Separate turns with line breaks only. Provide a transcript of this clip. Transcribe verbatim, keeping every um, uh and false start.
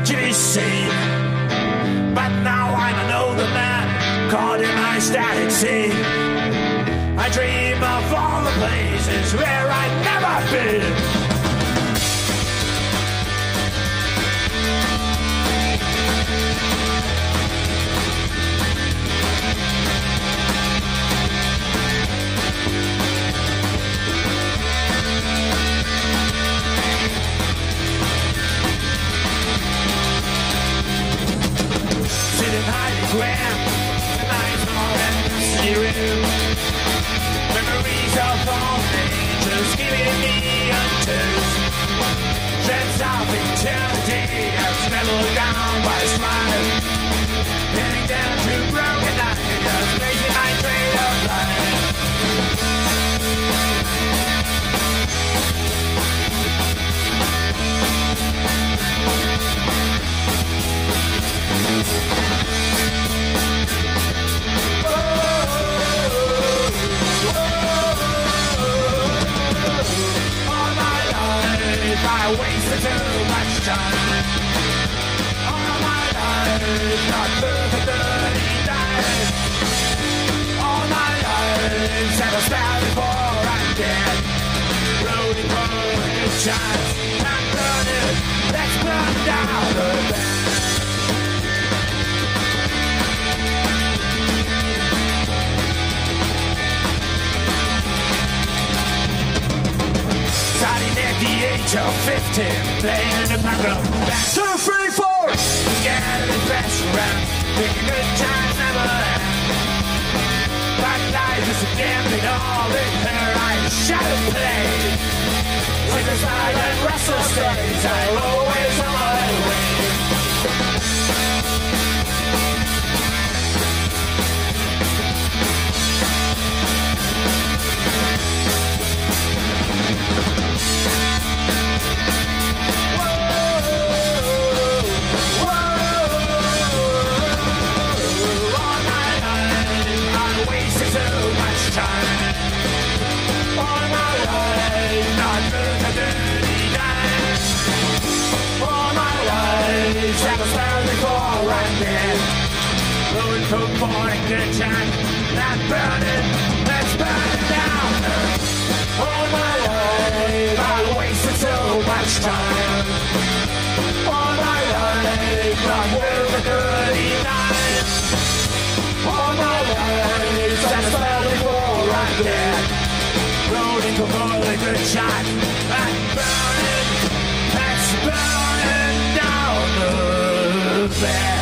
to be seen. But now I'm an older man, caught in my static sea. I dream of all the places where I've never been. Sitting high and grand, nice orange room. Memories of all angels giving me a taste. Dreads of eternity have settled down by a smile. Heading down to broken night, making my trade of life. I wasted too much time. All my life, not through the dirty night. All my life, satisfied before I'm dead. Rooting for a good chance. I'm burning, let's burn down the bed. Starting at the age of fifteen, playing in the background. Two, three, four. Scared of the best around, thinking good times never end. But life is a gambling all in her eyes, shadow play. With the side and restless days, I'm always on my way. Satisfied before I'm dead. Going for a good time. Not burning, let's burn it down. All my life I wasted so much time. All my life I'm with a dirty night. All my life satisfied before I'm dead. Going for a good time. Not burning, let's burn it down. Bad.